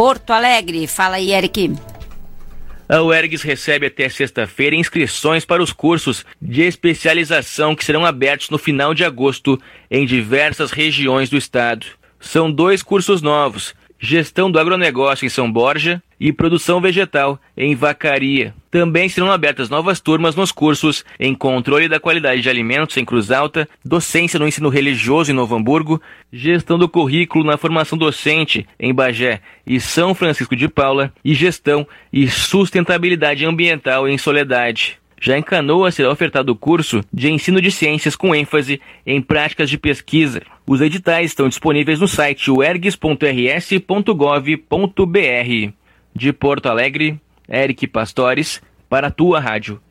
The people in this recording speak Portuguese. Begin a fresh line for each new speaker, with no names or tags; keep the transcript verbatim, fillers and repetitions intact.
Porto Alegre. Fala aí, Eric.
A UERGS recebe até sexta-feira inscrições para os cursos de especialização que serão abertos no final de agosto em diversas regiões do estado. São dois cursos novos: Gestão do Agronegócio em São Borja e Produção Vegetal em Vacaria. Também serão abertas novas turmas nos cursos em Controle da Qualidade de Alimentos em Cruz Alta, Docência no Ensino Religioso em Novo Hamburgo, Gestão do Currículo na Formação Docente em Bagé e São Francisco de Paula e Gestão e Sustentabilidade Ambiental em Soledade. Já em Canoas será ofertado o curso de Ensino de Ciências com ênfase em práticas de pesquisa. Os editais estão disponíveis no site u ergs ponto r s ponto gov ponto b r. De Porto Alegre, Eric Pastores, para a tua rádio.